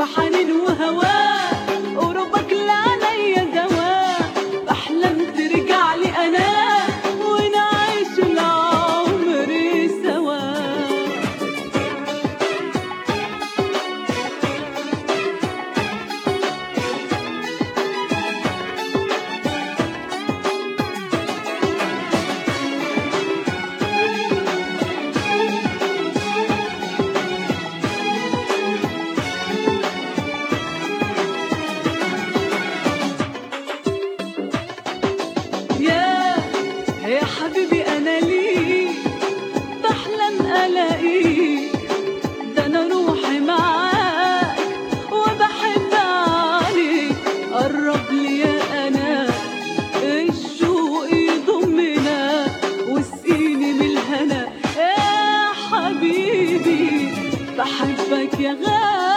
حنين وهواه، قربك لعليا دواء، بحلم ترجع لي انا ونعيش العمر سوا. يا حبيبي أنا ليك بحلم ألاقيك، ده أنا روحي معاك وبحب عليك، قرب لي يا أنا الشوق يضمنا واسقيني من الهنا. يا حبيبي بحبك يا غالي